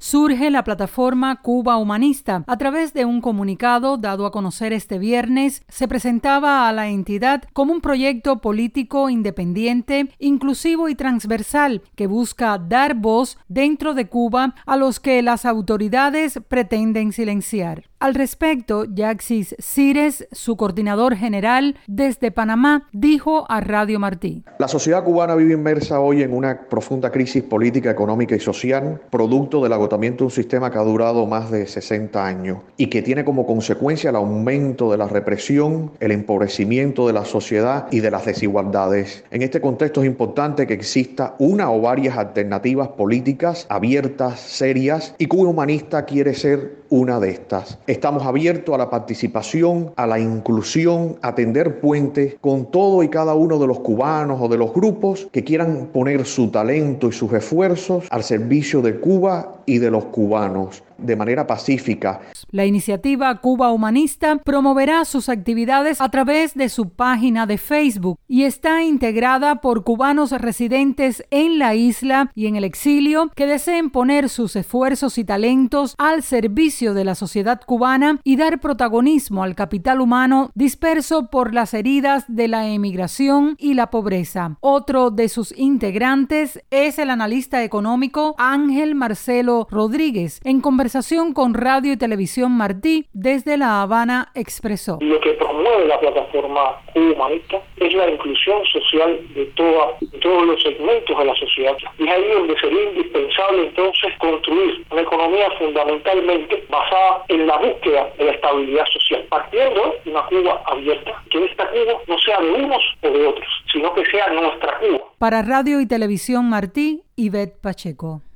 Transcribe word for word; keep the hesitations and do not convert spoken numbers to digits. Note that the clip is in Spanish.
surge la plataforma Cuba Humanista. A través de un comunicado dado a conocer este viernes, se presentaba a la entidad como un proyecto político independiente, inclusivo y transversal que busca dar voz dentro de Cuba a los que las autoridades pretenden silenciar. Al respecto, Yaxis Cires, su coordinador general desde Panamá, dijo a Radio Martí: La sociedad cubana vive inmersa hoy en una profunda crisis política, económica y social, producto del agotamiento de un sistema que ha durado más de sesenta años y que tiene como consecuencia el aumento de la represión, el empobrecimiento de la sociedad y de las desigualdades. En este contexto es importante que exista una o varias alternativas políticas abiertas, serias, y Cuba Humanista quiere ser una de estas. Estamos abiertos a la participación, a la inclusión, a tender puentes con todo y cada uno de los cubanos o de los grupos que quieran poner su talento y sus esfuerzos al servicio de Cuba y de los cubanos de manera pacífica. La iniciativa Cuba Humanista promoverá sus actividades a través de su página de Facebook y está integrada por cubanos residentes en la isla y en el exilio que deseen poner sus esfuerzos y talentos al servicio de la sociedad cubana y dar protagonismo al capital humano disperso por las heridas de la emigración y la pobreza. Otro de sus integrantes es el analista económico Ángel Marcelo Rodríguez. En conversación con Radio y Televisión Martí, desde La Habana, expresó: Lo que promueve la plataforma Cuba Humanista es la inclusión social de, toda, de todos los segmentos de la sociedad. Y es ahí donde sería indispensable entonces construir una economía fundamentalmente basada en la búsqueda de la estabilidad social, partiendo de una Cuba abierta, que esta Cuba no sea de unos o de otros, sino que sea nuestra Cuba. Para Radio y Televisión Martí, Ivette Pacheco.